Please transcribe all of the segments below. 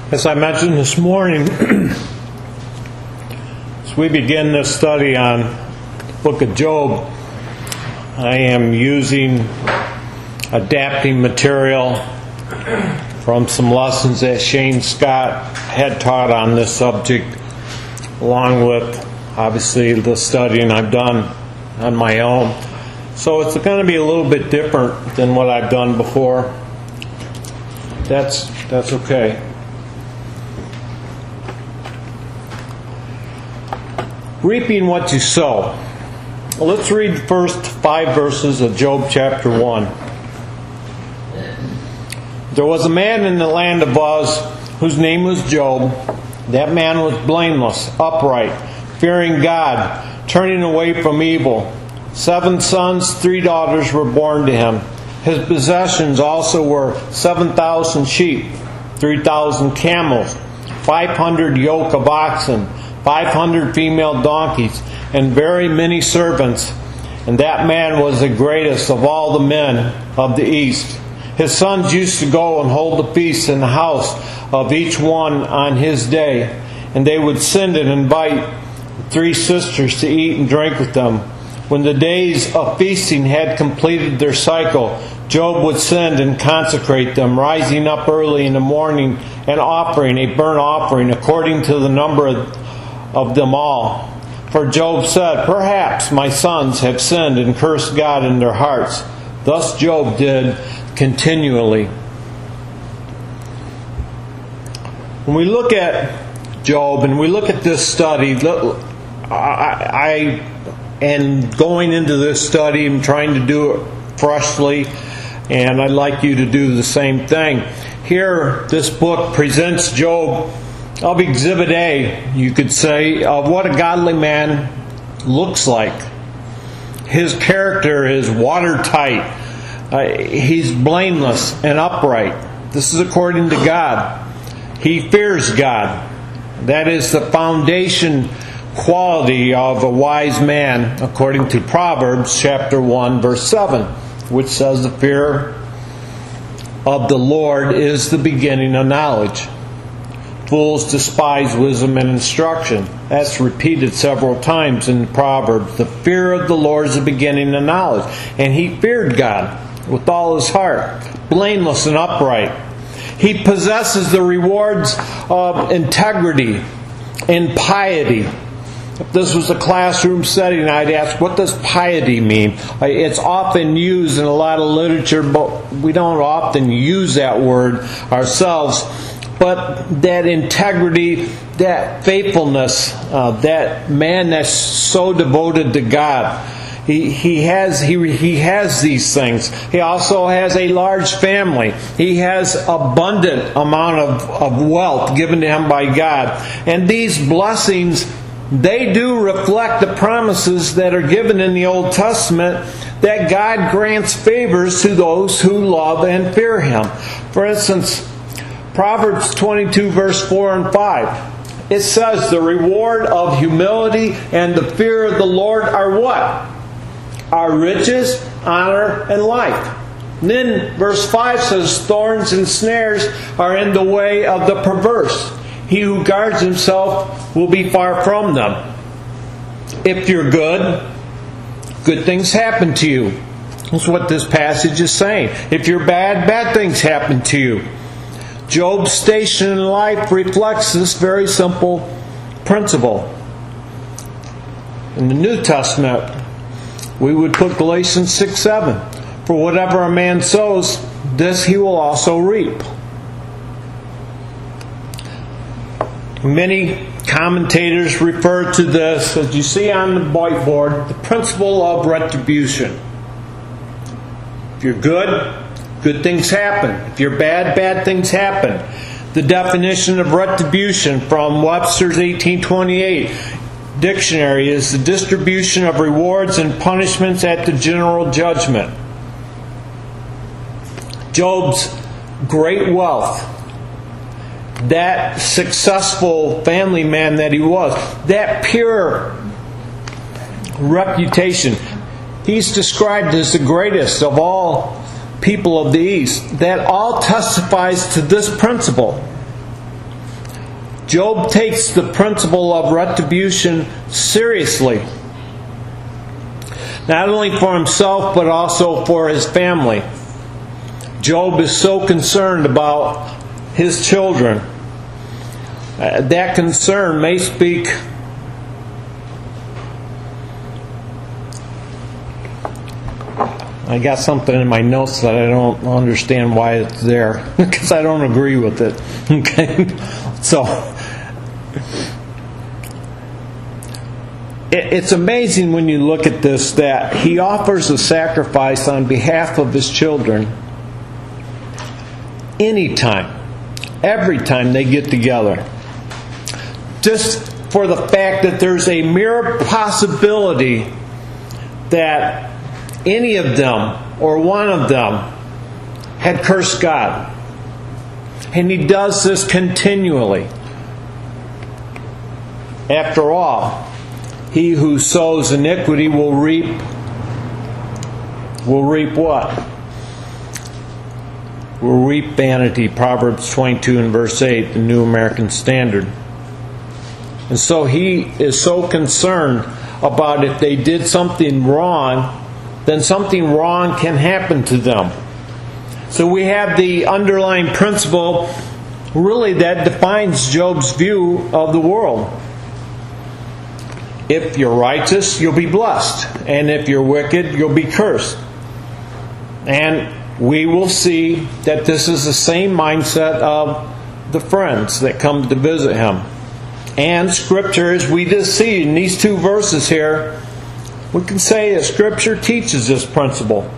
As I mentioned this morning, as we begin this study on the book of Job, I am using adapting material from some lessons that Shane Scott had taught on this subject, along with, obviously, the studying I've done on my own. So it's going to be a little bit different than what I've done before. That's okay. Reaping what you sow. Well, let's read the first 5 verses of Job chapter 1. There was a man in the land of Uz whose name was Job. That man was blameless, upright, fearing God, turning away from evil. 7 sons, 3 daughters were born to him. His possessions also were 7,000 sheep, 3,000 camels, 500 yoke of oxen, 500 female donkeys, and very many servants. And that man was the greatest of all the men of the east. His sons used to go and hold a feast in the house of each one on his day. And they would send and invite 3 sisters to eat and drink with them. When the days of feasting had completed their cycle, Job would send and consecrate them, rising up early in the morning and offering a burnt offering according to the number of them all. For Job said, "Perhaps my sons have sinned and cursed God in their hearts." Thus Job did continually. When we look at Job and we look at this study, I am going into this study and trying to do it freshly, and I'd like you to do the same thing. Here, this book presents Job of Exhibit A, you could say, of what a godly man looks like. His character is watertight. He's blameless and upright. This is according to God. He fears God. That is the foundation quality of a wise man, according to Proverbs chapter 1, verse 7, which says the fear of the Lord is the beginning of knowledge. Fools despise wisdom and instruction. That's repeated several times in Proverbs. The fear of the Lord is the beginning of knowledge. And he feared God with all his heart, blameless and upright. He possesses the rewards of integrity and piety. If this was a classroom setting, I'd ask, what does piety mean? It's often used in a lot of literature, but we don't often use that word ourselves. But that integrity, that faithfulness, that man that's so devoted to God, he has these things. He also has a large family. He has abundant amount of wealth given to him by God. And these blessings, they do reflect the promises that are given in the Old Testament that God grants favors to those who love and fear Him. For instance, Proverbs 22, verse 4 and 5. It says, "The reward of humility and the fear of the Lord are what? Are riches, honor, and life." And then verse 5 says, "Thorns and snares are in the way of the perverse. He who guards himself will be far from them." If you're good, good things happen to you. That's what this passage is saying. If you're bad, bad things happen to you. Job's station in life reflects this very simple principle. In the New Testament, we would put Galatians 6:7. "For whatever a man sows, this he will also reap." Many commentators refer to this, as you see on the whiteboard, the principle of retribution. If you're good, good things happen. If you're bad, bad things happen. The definition of retribution from Webster's 1828 dictionary is the distribution of rewards and punishments at the general judgment. Job's great wealth, that successful family man that he was, that pure reputation, he's described as the greatest of all people of the East. That all testifies to this principle. Job takes the principle of retribution seriously. Not only for himself, but also for his family. Job is so concerned about his children. That concern may speak I got something in my notes that I don't understand why it's there, because I don't agree with it. Okay? So, it's amazing when you look at this that he offers a sacrifice on behalf of his children anytime, every time they get together. Just for the fact that there's a mere possibility that any of them or one of them had cursed God. And he does this continually. After all, he who sows iniquity will reap what? Will reap vanity. Proverbs 22 and verse 8, the New American Standard. And so he is so concerned about if they did something wrong, then something wrong can happen to them. So we have the underlying principle really that defines Job's view of the world. If you're righteous, you'll be blessed. And if you're wicked, you'll be cursed. And we will see that this is the same mindset of the friends that come to visit him. And Scripture, as we just see in these two verses here, we can say that Scripture teaches this principle.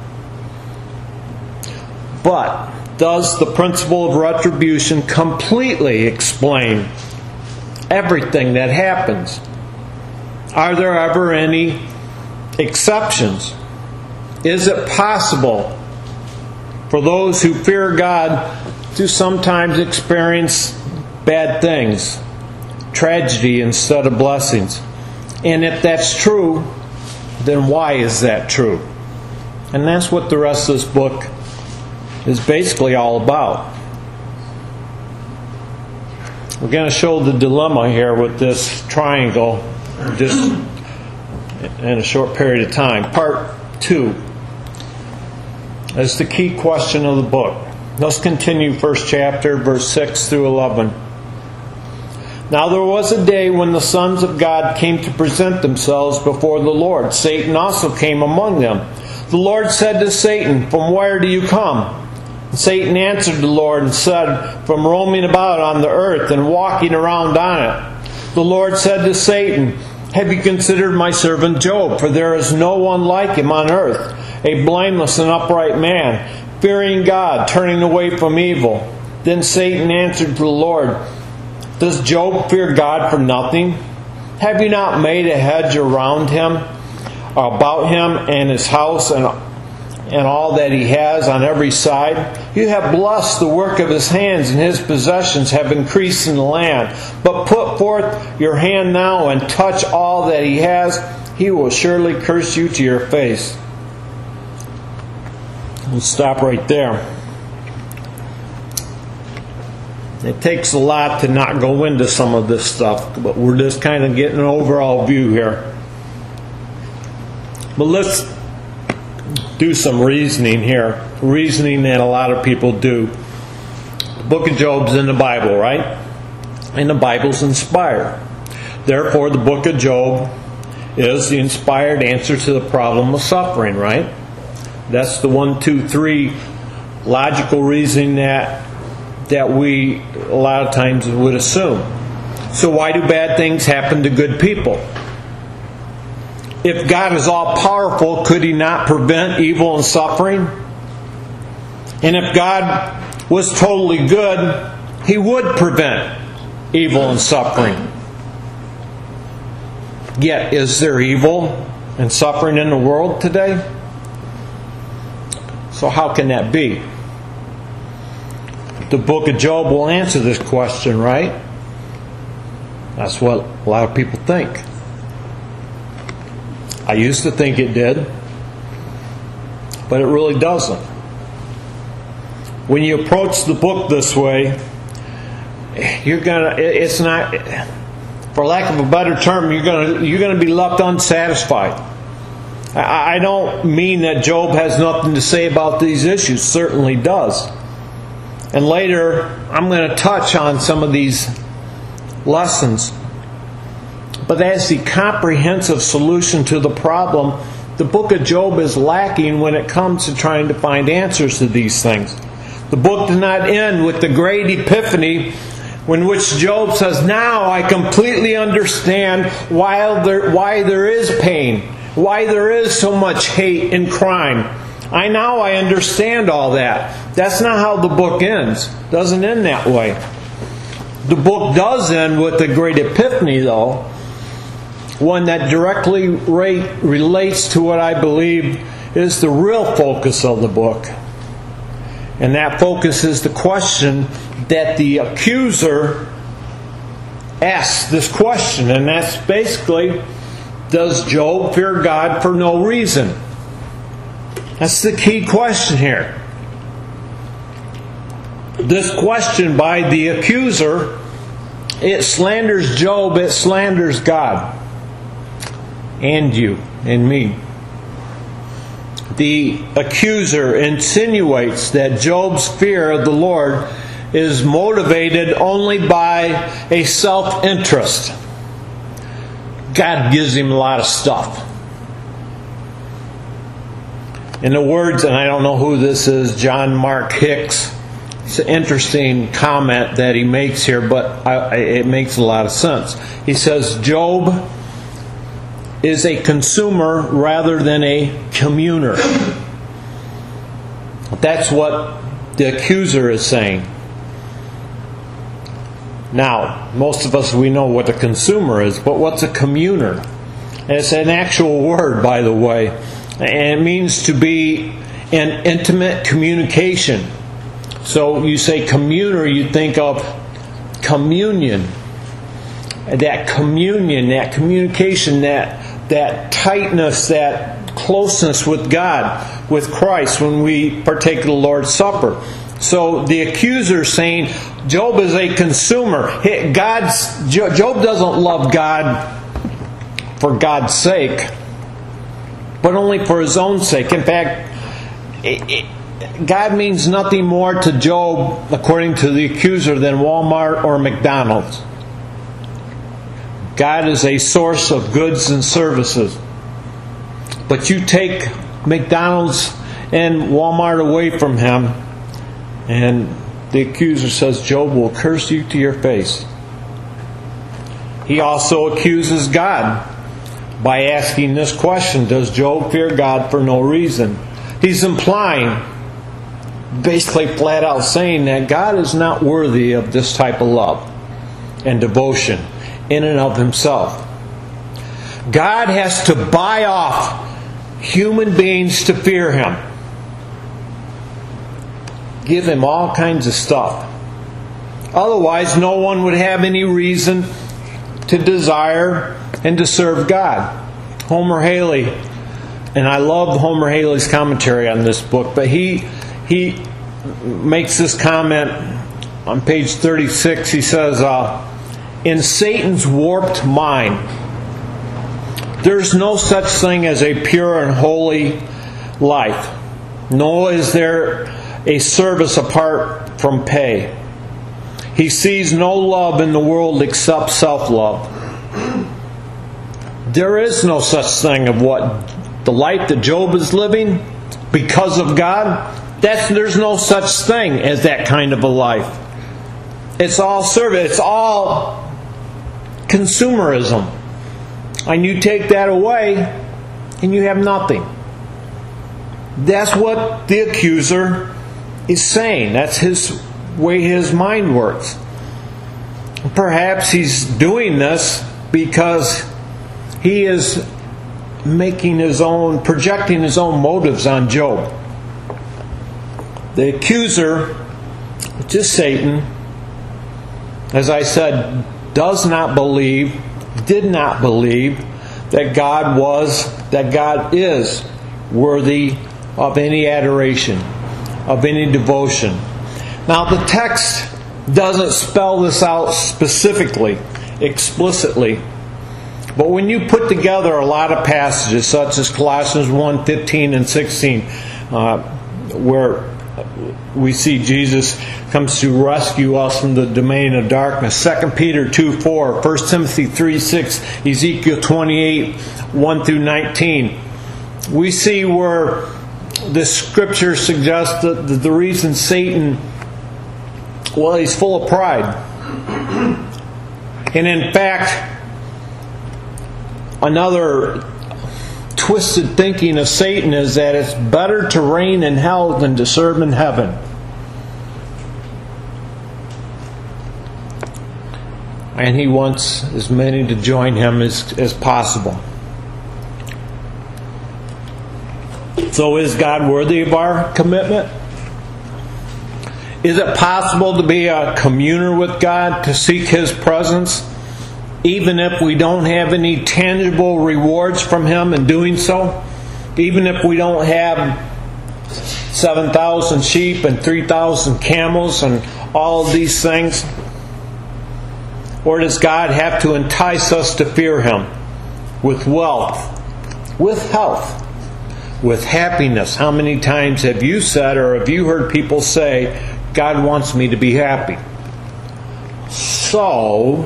But does the principle of retribution completely explain everything that happens? Are there ever any exceptions? Is it possible for those who fear God to sometimes experience bad things, tragedy instead of blessings? And if that's true, then why is that true? And that's what the rest of this book is basically all about. We're going to show the dilemma here with this triangle just in a short period of time. Part 2 is the key question of the book. Let's continue first chapter, verse 6 through 11. Now there was a day when the sons of God came to present themselves before the Lord. Satan also came among them. The Lord said to Satan, "From where do you come?" And Satan answered the Lord and said, "From roaming about on the earth and walking around on it." The Lord said to Satan, "Have you considered my servant Job? For there is no one like him on earth, a blameless and upright man, fearing God, turning away from evil." Then Satan answered the Lord, "Does Job fear God for nothing? Have you not made a hedge around him, about him and his house and all that he has on every side? You have blessed the work of his hands, and his possessions have increased in the land. But put forth your hand now and touch all that he has. He will surely curse you to your face." We'll stop right there. It takes a lot to not go into some of this stuff, but we're just kind of getting an overall view here. But let's do some reasoning here. Reasoning that a lot of people do. The book of Job's in the Bible, right? And the Bible's inspired. Therefore, the book of Job is the inspired answer to the problem of suffering, right? That's the 1, 2, 3 logical reasoning that we a lot of times would assume. So why do bad things happen to good people? If God is all-powerful, could He not prevent evil and suffering? And if God was totally good, He would prevent evil and suffering. Yet, is there evil and suffering in the world today? So how can that be? The book of Job will answer this question, right? That's what a lot of people think. I used to think it did, but it really doesn't. When you approach the book this way, it's not, for lack of a better term, you're gonna be left unsatisfied. I don't mean that Job has nothing to say about these issues. Certainly does. And later, I'm going to touch on some of these lessons. But as the comprehensive solution to the problem, the book of Job is lacking when it comes to trying to find answers to these things. The book does not end with the great epiphany in which Job says, now I completely understand why there is pain, why there is so much hate and crime. Now I understand all that. That's not how the book ends. It doesn't end that way. The book does end with the great epiphany, though, one that directly relates to what I believe is the real focus of the book. And that focus is the question that the accuser asks this question. And that's basically, does Job fear God for no reason? That's the key question here. This question by the accuser, it slanders Job, it slanders God. And you and me. The accuser insinuates that Job's fear of the Lord is motivated only by a self-interest. God gives him a lot of stuff. In the words, and I don't know who this is, John Mark Hicks, it's an interesting comment that he makes here, but it makes a lot of sense. He says, Job is a consumer rather than a communer. That's what the accuser is saying. Now, most of us, we know what a consumer is, but what's a communer? And it's an actual word, by the way. And it means to be in intimate communication. So you say communer, you think of communion. That communion, that communication, that tightness, that closeness with God, with Christ when we partake of the Lord's Supper. So the accuser is saying Job is a consumer. Job doesn't love God for God's sake, but only for his own sake. In fact, God means nothing more to Job, according to the accuser, than Walmart or McDonald's. God is a source of goods and services. But you take McDonald's and Walmart away from him, and the accuser says Job will curse you to your face. He also accuses God by asking this question, does Job fear God for no reason? He's implying, basically flat out saying that God is not worthy of this type of love and devotion in and of himself. God has to buy off human beings to fear him. Give him all kinds of stuff. Otherwise, no one would have any reason to desire and to serve God. Homer Haley, and I love Homer Haley's commentary on this book, but he makes this comment on page 36. He says, in Satan's warped mind, there's no such thing as a pure and holy life. Nor is there a service apart from pay. He sees no love in the world except self-love. There is no such thing of what the life that Job is living because of God. There's no such thing as that kind of a life. It's all service. It's all consumerism. And you take that away and you have nothing. That's what the accuser is saying. That's his way his mind works. Perhaps he's doing this because he is projecting his own motives on Job. The accuser, which is Satan, as I said, did not believe that God is worthy of any adoration, of any devotion. Now the text doesn't spell this out specifically, explicitly. But when you put together a lot of passages, such as Colossians 1:15 and 16, where we see Jesus comes to rescue us from the domain of darkness, 2 Peter 2:4, 1 Timothy 3:6, Ezekiel 28, 1 through 19, we see where the Scripture suggests that the reason Satan, well, he's full of pride. And in fact, another twisted thinking of Satan is that it's better to reign in hell than to serve in heaven. And he wants as many to join him as possible. So is God worthy of our commitment? Is it possible to be a communer with God, to seek His presence, even if we don't have any tangible rewards from Him in doing so? Even if we don't have 7,000 sheep and 3,000 camels and all of these things? Or does God have to entice us to fear Him with wealth, with health, with happiness? How many times have you said, or have you heard people say, God wants me to be happy? So,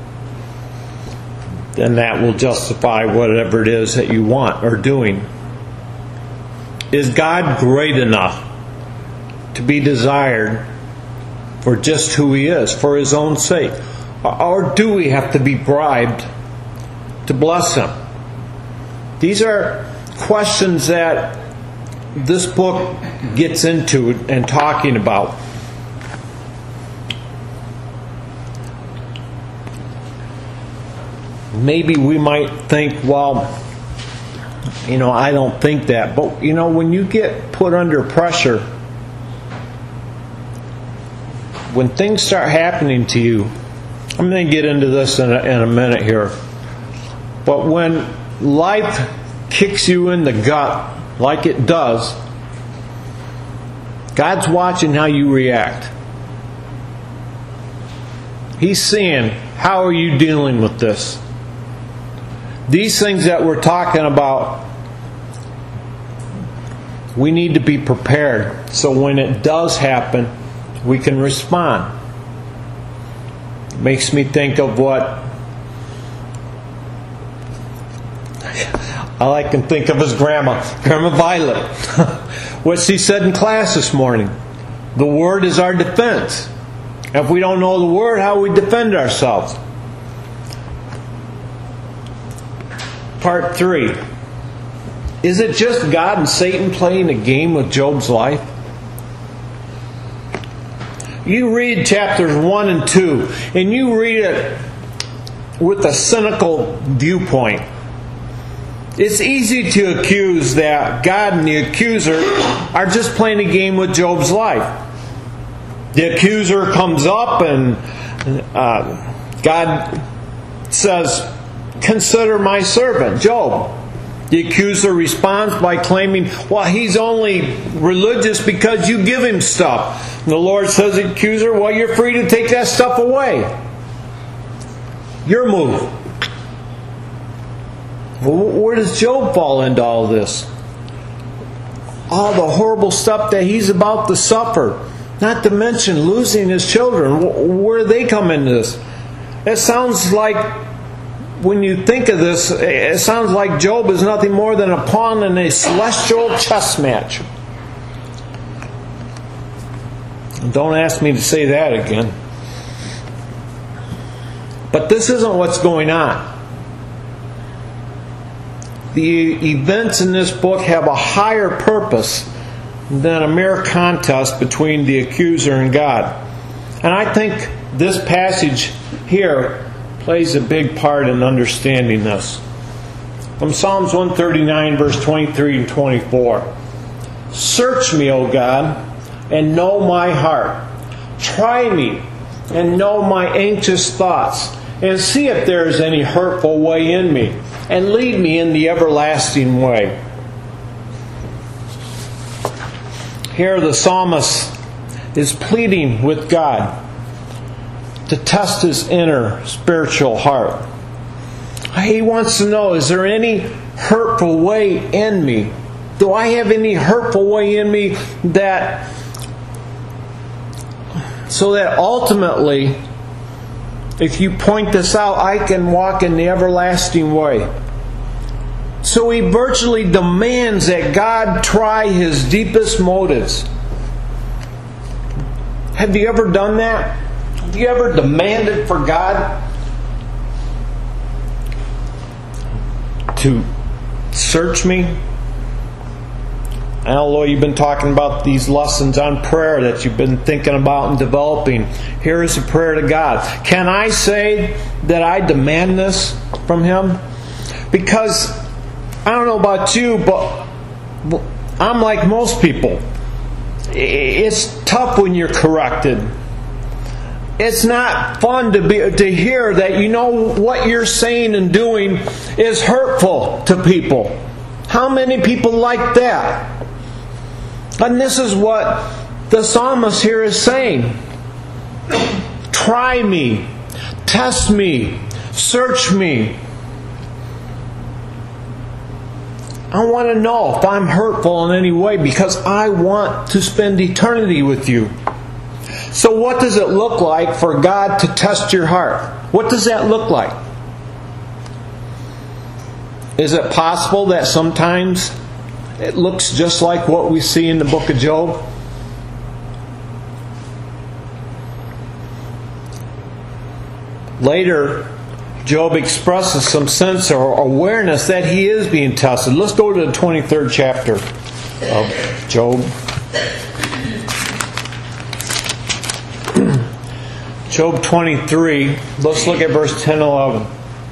then that will justify whatever it is that you want or doing. Is God great enough to be desired for just who He is, for His own sake? Or do we have to be bribed to bless Him? These are questions that this book gets into and talking about. Maybe we might think, well, I don't think that. But, when you get put under pressure, when things start happening to you, I'm going to get into this in a minute here. But when life kicks you in the gut, like it does, God's watching how you react. He's seeing, how are you dealing with this? These things that we're talking about, we need to be prepared. So when it does happen, we can respond. It makes me think of what I like and think of as Grandma Violet. What she said in class this morning. The Word is our defense. If we don't know the Word, how we defend ourselves? Part 3. Is it just God and Satan playing a game with Job's life? You read chapters 1 and 2, and you read it with a cynical viewpoint. It's easy to accuse that God and the accuser are just playing a game with Job's life. The accuser comes up and God says, "Consider my servant, Job." The accuser responds by claiming, well, he's only religious because you give him stuff. And the Lord says to the accuser, well, you're free to take that stuff away. Your move. Well, where does Job fall into all this? All the horrible stuff that he's about to suffer. Not to mention losing his children. Where do they come into this? It sounds like, when you think of this, it sounds like Job is nothing more than a pawn in a celestial chess match. Don't ask me to say that again. But this isn't what's going on. The events in this book have a higher purpose than a mere contest between the accuser and God. And I think this passage here plays a big part in understanding this. From Psalms 139, verse 23 and 24. Search me, O God, and know my heart. Try me and know my anxious thoughts, and see if there is any hurtful way in me, and lead me in the everlasting way. Here the psalmist is pleading with God to test his inner spiritual heart. He wants to know, is there any hurtful way in me? Do I have any hurtful way in me so that ultimately, if you point this out, I can walk in the everlasting way? So he virtually demands that God try his deepest motives. Have you ever done that? Have you ever demanded for God to search me? I know you've been talking about these lessons on prayer that you've been thinking about and developing. Here is a prayer to God. Can I say that I demand this from Him? Because I don't know about you, but I'm like most people. It's tough when you're corrected. It's not fun to hear that what you're saying and doing is hurtful to people. How many people like that? And this is what the psalmist here is saying. Try me, test me, search me. I want to know if I'm hurtful in any way because I want to spend eternity with you. So what does it look like for God to test your heart? What does that look like? Is it possible that sometimes it looks just like what we see in the book of Job? Later, Job expresses some sense or awareness that he is being tested. Let's go to the 23rd chapter of Job. Job 23, let's look at verse 10 and 11.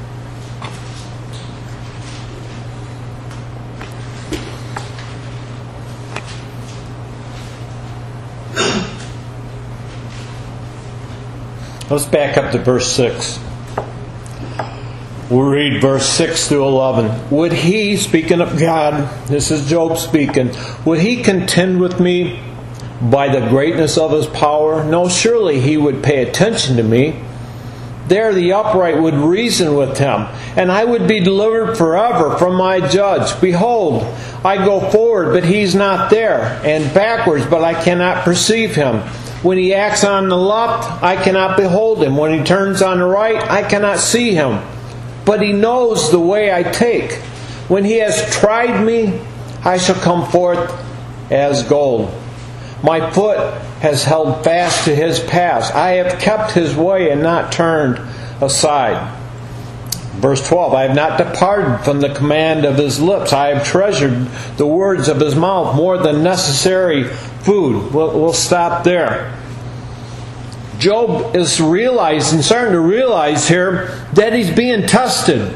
Let's back up to verse 6. We'll read verse 6 through 11. Would he, speaking of God, this is Job speaking, would he contend with me by the greatness of his power? No, surely he would pay attention to me. There the upright would reason with him, and I would be delivered forever from my judge. Behold, I go forward, but he's not there, and backwards, but I cannot perceive him. When he acts on the left, I cannot behold him. When he turns on the right, I cannot see him. But he knows the way I take. When he has tried me, I shall come forth as gold. My foot has held fast to his paths. I have kept his way and not turned aside. Verse 12, I have not departed from the command of his lips. I have treasured the words of his mouth more than necessary food. We'll stop there. Job is starting to realize here that he's being tested.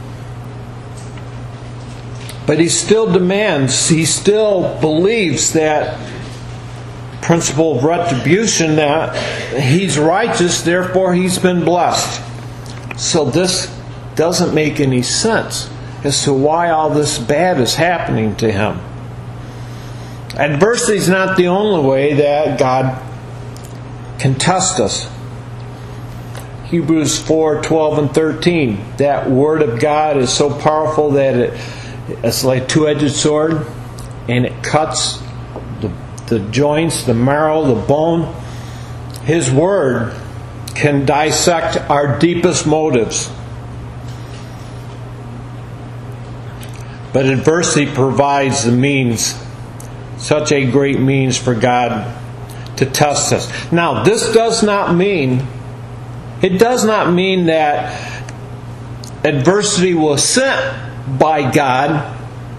But he still demands, he still believes that principle of retribution, that he's righteous, therefore he's been blessed. So this doesn't make any sense as to why all this bad is happening to him. Adversity is not the only way that God can test us. Hebrews 4:12 and 13. That Word of God is so powerful that it's like a two-edged sword, and it cuts the joints, the marrow, the bone. His Word can dissect our deepest motives. But adversity provides the means, such a great means for God to test us. Now, this does not mean that adversity was sent by God.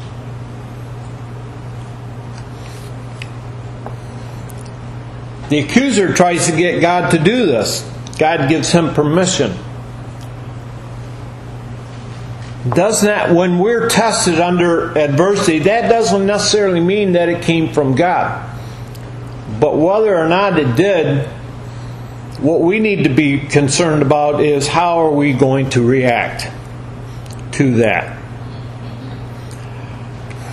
The accuser tries to get God to do this. God gives him permission. When we're tested under adversity, that doesn't necessarily mean that it came from God. But whether or not it did, what we need to be concerned about is how are we going to react to that.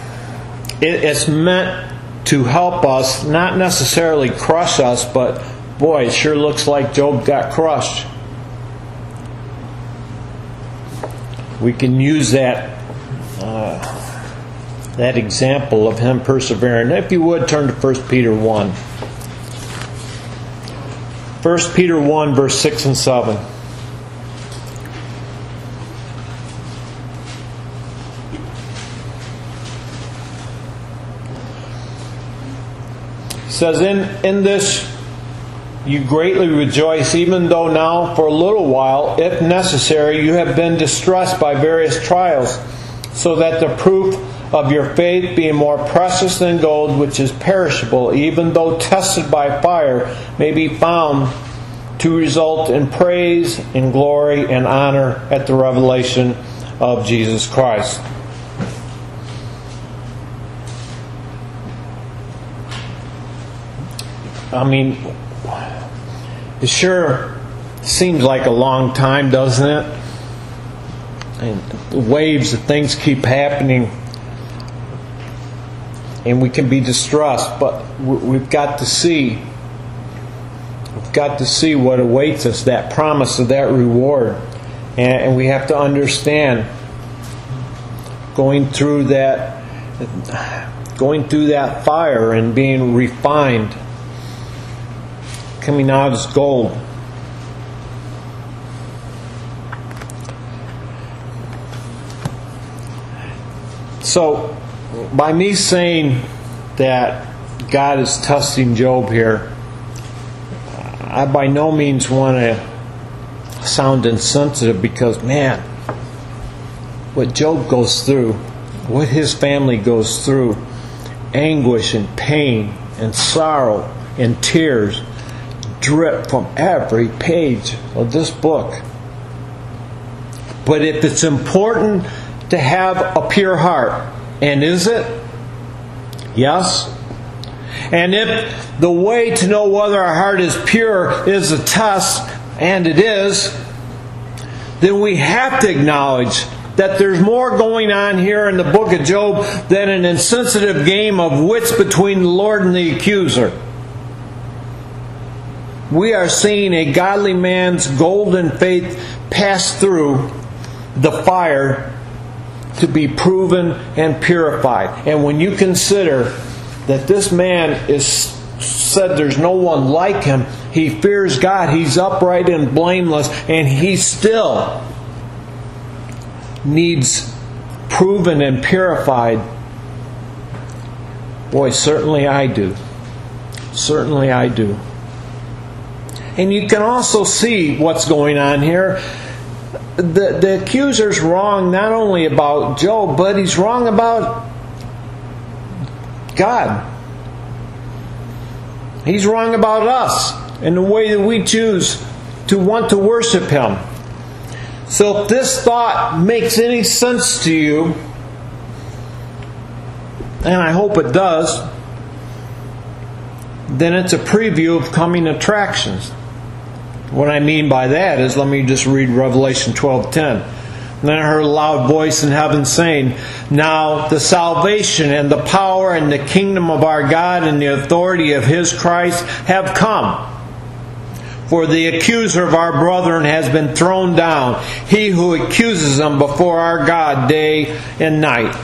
It's meant to help us, not necessarily crush us, but boy, it sure looks like Job got crushed. We can use that example of him persevering. If you would, turn to 1 Peter 1. 1 Peter 1, verse 6 and 7. It says, in this you greatly rejoice, even though now for a little while, if necessary, you have been distressed by various trials, so that the proof of your faith, being more precious than gold, which is perishable, even though tested by fire, may be found to result in praise and glory and honor at the revelation of Jesus Christ. I mean, it sure seems like a long time, doesn't it? And the waves of things keep happening, and we can be distressed, but we've got to see what awaits us, that promise of that reward. And we have to understand going through that fire and being refined, coming out as gold. So, by me saying that God is testing Job here, I by no means want to sound insensitive, because, man, what Job goes through, what his family goes through, anguish and pain and sorrow and tears drip from every page of this book. But if it's important to have a pure heart, and is it? Yes. And if the way to know whether our heart is pure is a test, and it is, then we have to acknowledge that there's more going on here in the book of Job than an insensitive game of wits between the Lord and the accuser. We are seeing a godly man's golden faith pass through the fire to be proven and purified. And when you consider that this man is said there's no one like him, he fears God, he's upright and blameless, and he still needs proven and purified. Boy, certainly I do. Certainly I do. And you can also see what's going on here. The accuser's wrong not only about Job, but he's wrong about God. He's wrong about us and the way that we choose to want to worship Him. So if this thought makes any sense to you, and I hope it does, then it's a preview of coming attractions. What I mean by that is, let me just read Revelation 12:10. And then I heard a loud voice in heaven saying, "Now the salvation and the power and the kingdom of our God and the authority of His Christ have come. For the accuser of our brethren has been thrown down, he who accuses them before our God day and night."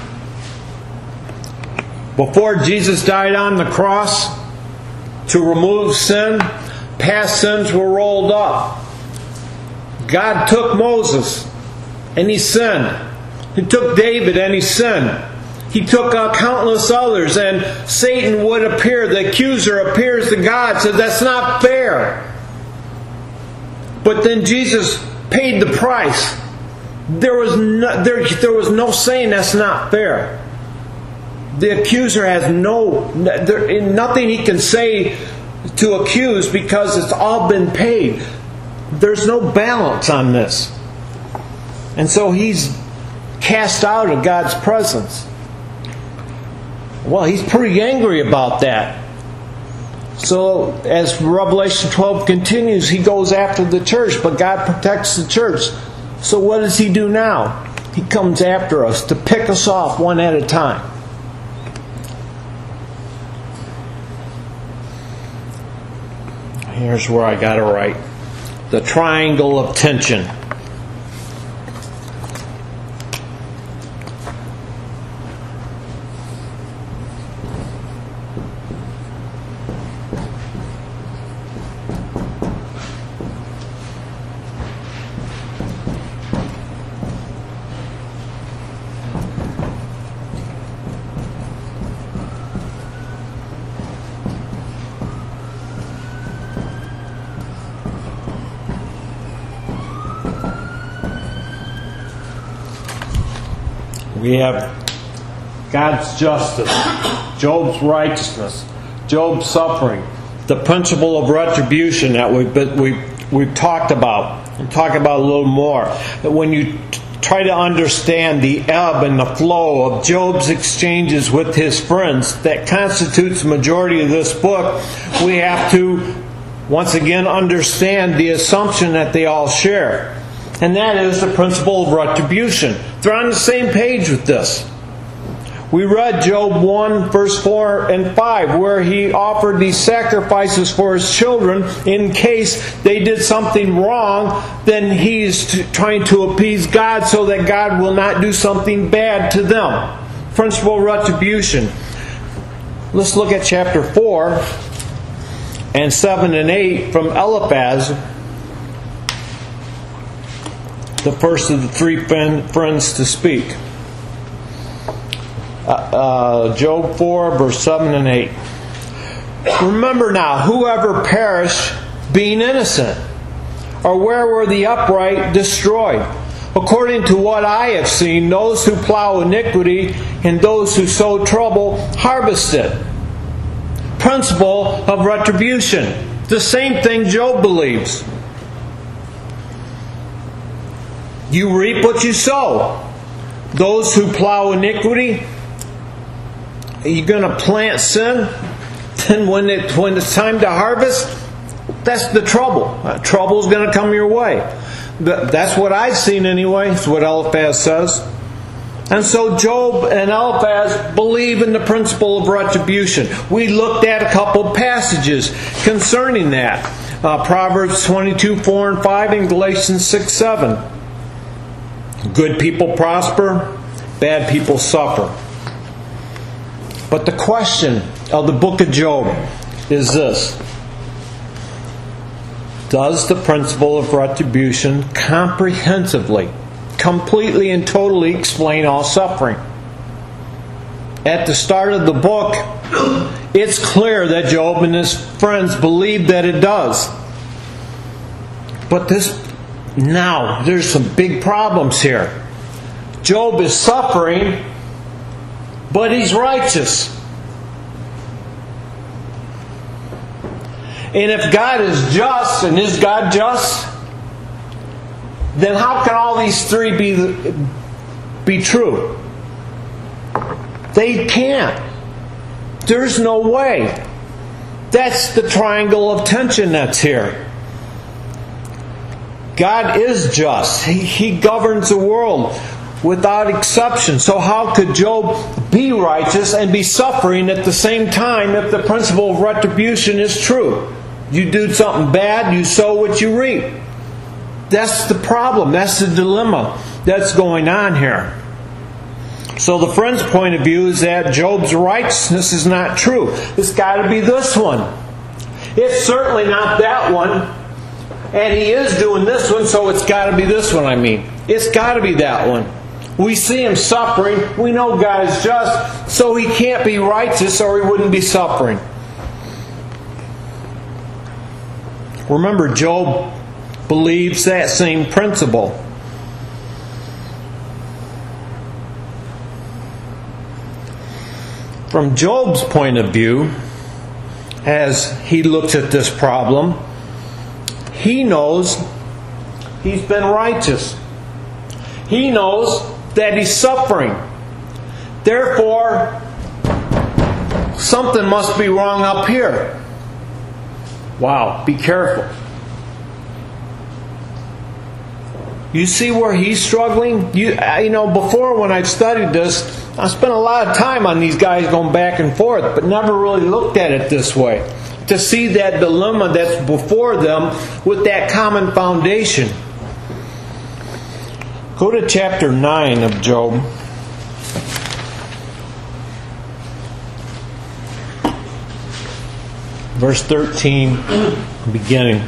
Before Jesus died on the cross to remove sin, past sins were rolled up. God took Moses and he sinned. He took David and he sinned. He took countless others, and Satan would appear, the accuser appears to God, says that's not fair. But then Jesus paid the price. There was no saying that's not fair. The accuser has nothing he can say to accuse, because it's all been paid. There's no balance on this. And so he's cast out of God's presence. Well, he's pretty angry about that. So as Revelation 12 continues, he goes after the church, but God protects the church. So what does he do now? He comes after us to pick us off one at a time. Here's where I got it right. The triangle of tension. We have God's justice, Job's righteousness, Job's suffering, the principle of retribution that we've talked about. We'll talk about a little more. When you try to understand the ebb and the flow of Job's exchanges with his friends that constitutes the majority of this book, we have to once again understand the assumption that they all share. And that is the principle of retribution. They're on the same page with this. We read Job 1, verse 4 and 5, where he offered these sacrifices for his children in case they did something wrong. Then he's trying to appease God so that God will not do something bad to them. Principle of retribution. Let's look at chapter 4 and 7 and 8 from Eliphaz, the first of the three friends to speak. Job 4, verse 7 and 8. Remember now, whoever perished being innocent, or where were the upright destroyed? According to what I have seen, those who plow iniquity and those who sow trouble harvest it. Principle of retribution. The same thing Job believes. You reap what you sow. Those who plow iniquity, you're going to plant sin. Then when it's time to harvest, that's the trouble. Trouble's going to come your way. That's what I've seen anyway. That's what Eliphaz says. And so Job and Eliphaz believe in the principle of retribution. We looked at a couple passages concerning that. Proverbs 22, 4 and 5 and Galatians 6, 7. Good people prosper, bad people suffer. But the question of the book of Job is this: does the principle of retribution comprehensively, completely and totally explain all suffering? At the start of the book, it's clear that Job and his friends believe that it does. But now, there's some big problems here. Job is suffering, but he's righteous. And if God is just, and is God just, then how can all these three be true? They can't. There's no way. That's the triangle of tension that's here. God is just. He governs the world without exception. So how could Job be righteous and be suffering at the same time if the principle of retribution is true? You do something bad, you sow what you reap. That's the problem. That's the dilemma that's going on here. So the friend's point of view is that Job's righteousness is not true. It's got to be this one. It's certainly not that one. And he is doing this one, so it's got to be this one, It's got to be that one. We see him suffering. We know God is just, so he can't be righteous or he wouldn't be suffering. Remember, Job believes that same principle. From Job's point of view, as he looks at this problem, he knows he's been righteous. He knows that he's suffering. Therefore, something must be wrong up here. Wow, be careful. You see where he's struggling? You know, before when I've studied this, I spent a lot of time on these guys going back and forth, but never really looked at it this way. to see that dilemma that's before them with that common foundation. Go to chapter 9 of Job. Verse 13, beginning.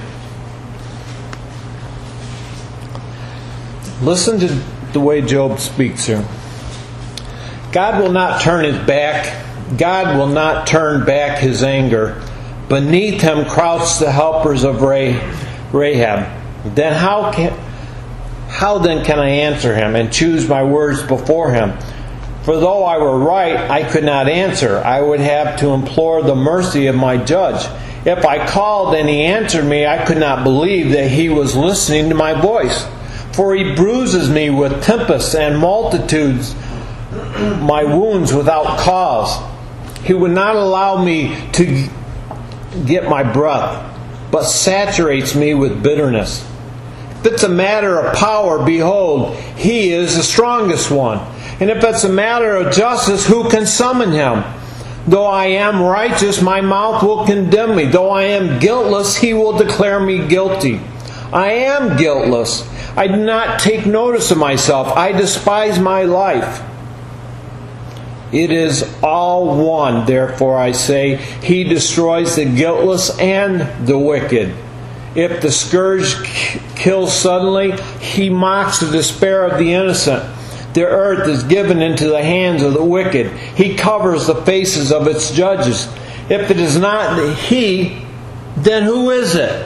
Listen to the way Job speaks here. God will not turn his back. God will not turn back his anger. Beneath him crouch the helpers of Rahab. Then how then can I answer him and choose my words before him? For though I were right, I could not answer. I would have to implore the mercy of my judge. If I called and he answered me, I could not believe that he was listening to my voice. For he bruises me with tempests and multitudes my wounds without cause. He would not allow me to get my breath, but saturates me with bitterness. If it's a matter of power, behold, he is the strongest one. And if it's a matter of justice, who can summon him? Though I am righteous, my mouth will condemn me. Though I am guiltless, he will declare me guilty. I am guiltless. I do not take notice of myself. I despise my life. It is all one, therefore I say, he destroys the guiltless and the wicked. If the scourge kills suddenly, he mocks the despair of the innocent. The earth is given into the hands of the wicked. He covers the faces of its judges. If it is not he, then who is it?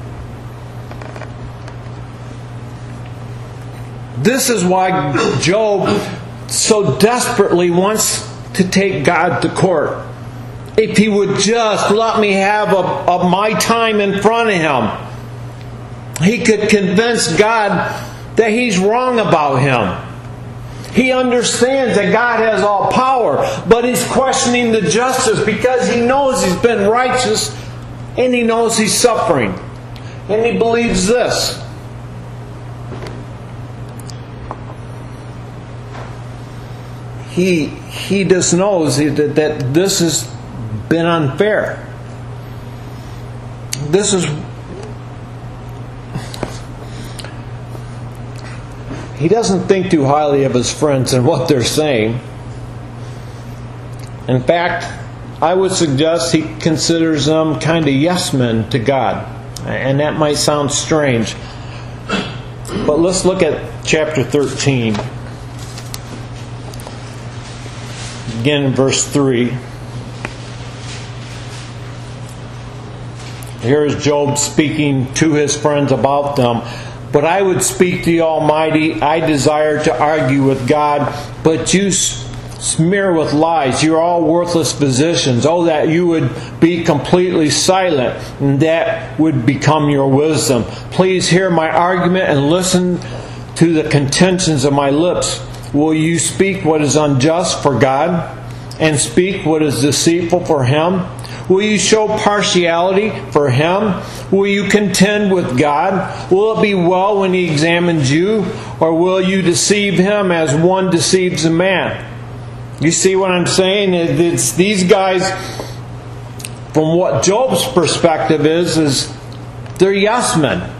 This is why Job so desperately wants to take God to court. If he would just let me have my time in front of him, he could convince God that he's wrong about him. He understands that God has all power, but he's questioning the justice because he knows he's been righteous and he knows he's suffering. And he believes this. He just knows that this has been unfair. He doesn't think too highly of his friends and what they're saying. In fact, I would suggest he considers them kind of yes men to God. And that might sound strange. But let's look at chapter 13. Again in verse 3. Here is Job speaking to his friends about them. But I would speak to the Almighty. I desire to argue with God, but you smear with lies. You're all worthless physicians. Oh, that you would be completely silent, and that would become your wisdom. Please hear my argument and listen to the contentions of my lips. Will you speak what is unjust for God, and speak what is deceitful for Him? Will you show partiality for Him? Will you contend with God? Will it be well when He examines you? Or will you deceive Him as one deceives a man? You see what I'm saying? It's these guys, from what Job's perspective is they're yes men.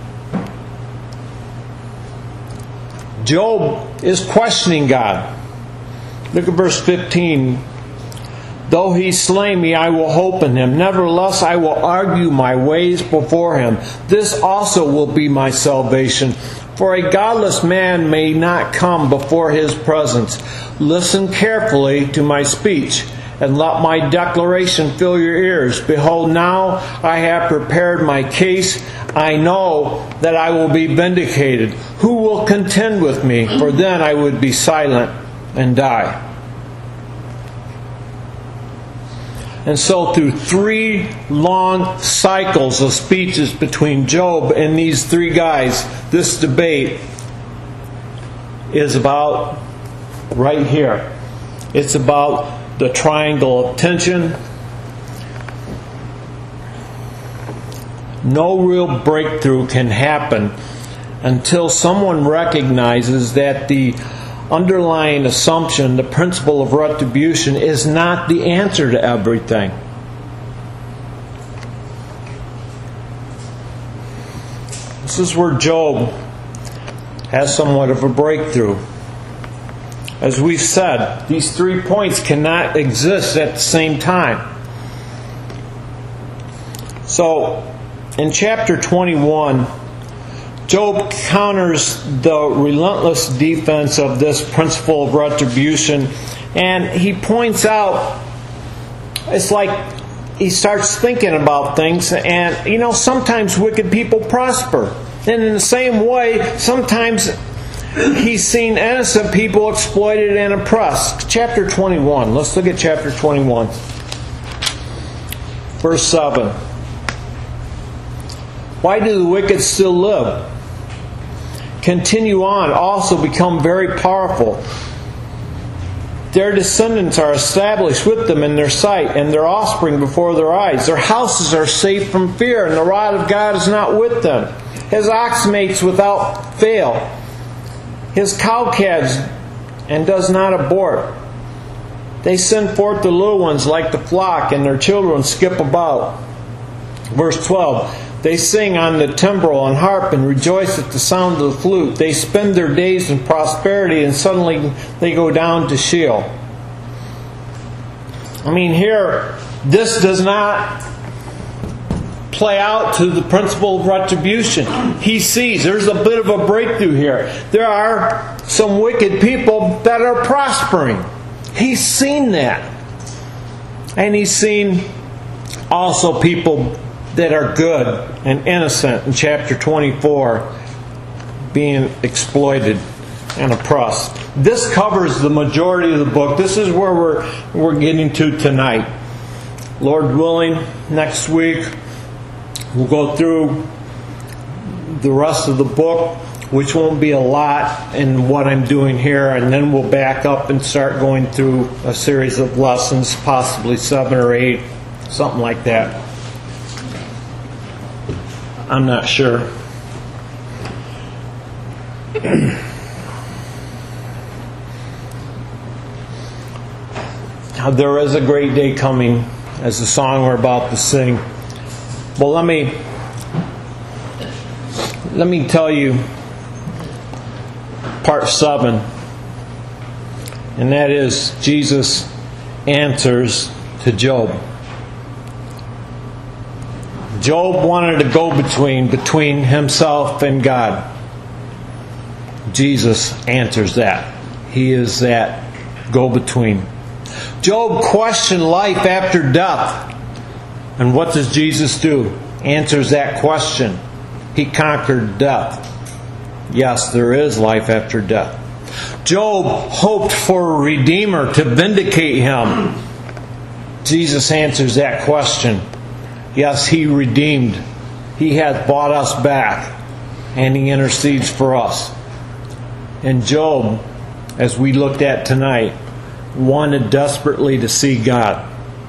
Job is questioning God. Look at verse 15. Though he slay me, I will hope in him. Nevertheless, I will argue my ways before him. This also will be my salvation. For a godless man may not come before his presence. Listen carefully to my speech, and let my declaration fill your ears. Behold, now I have prepared my case. I know that I will be vindicated. Who will contend with me? For then I would be silent and die. And so through 3 long cycles of speeches between Job and these 3 guys, this debate is about right here. It's about the triangle of tension. No real breakthrough can happen until someone recognizes that the underlying assumption, the principle of retribution, is not the answer to everything. This is where Job has somewhat of a breakthrough. As we've said, these 3 points cannot exist at the same time. So, in chapter 21, Job counters the relentless defense of this principle of retribution, and he points out, it's like he starts thinking about things, and sometimes wicked people prosper. And in the same way, sometimes he's seen innocent people exploited and oppressed. Chapter 21. Let's look at chapter 21. Verse 7. Why do the wicked still live? Continue on, also become very powerful. Their descendants are established with them in their sight, and their offspring before their eyes. Their houses are safe from fear, and the rod of God is not with them. His ox mates without fail. His cow calves and does not abort. They send forth the little ones like the flock, and their children skip about. Verse 12. They sing on the timbrel and harp and rejoice at the sound of the flute. They spend their days in prosperity, and suddenly they go down to Sheol. Here, this does not play out to the principle of retribution. He sees there's a bit of a breakthrough here. There are some wicked people that are prospering. He's seen that. And he's seen also people that are good and innocent in chapter 24 being exploited and oppressed. This covers the majority of the book. This is where we're getting to tonight. Lord willing, next week we'll go through the rest of the book, which won't be a lot in what I'm doing here, and then we'll back up and start going through a series of lessons, possibly 7 or 8, something like that. I'm not sure. Now, there is a great day coming, as the song we're about to sing. Well, let me tell you part 7, and that is Jesus answers to Job. Job wanted to go between himself and God. Jesus answers that. He is that go-between. Job questioned life after death. And what does Jesus do? Answers that question. He conquered death. Yes, there is life after death. Job hoped for a Redeemer to vindicate him. Jesus answers that question. Yes, He redeemed. He has bought us back. And He intercedes for us. And Job, as we looked at tonight, wanted desperately to see God.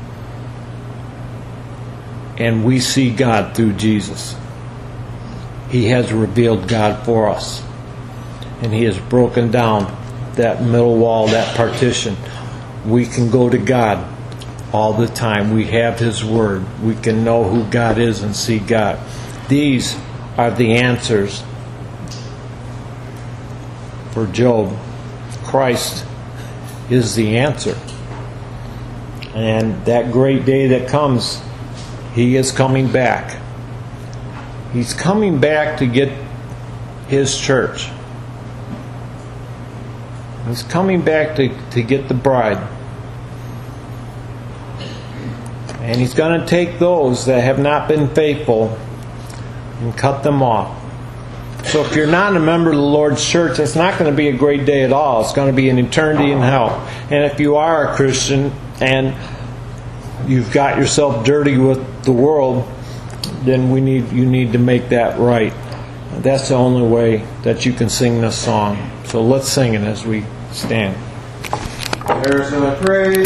And we see God through Jesus. He has revealed God for us. And He has broken down that middle wall, that partition. We can go to God all the time. We have His Word. We can know who God is and see God. These are the answers for Job. Christ is the answer. And that great day that comes, He is coming back. He's coming back to get His church. He's coming back to get the bride. And He's going to take those that have not been faithful and cut them off. So if you're not a member of the Lord's church, it's not going to be a great day at all. It's going to be an eternity in hell. And if you are a Christian and you've got yourself dirty with the world, then you need to make that right. That's the only way that you can sing this song. So let's sing it as we stand. There's a praise.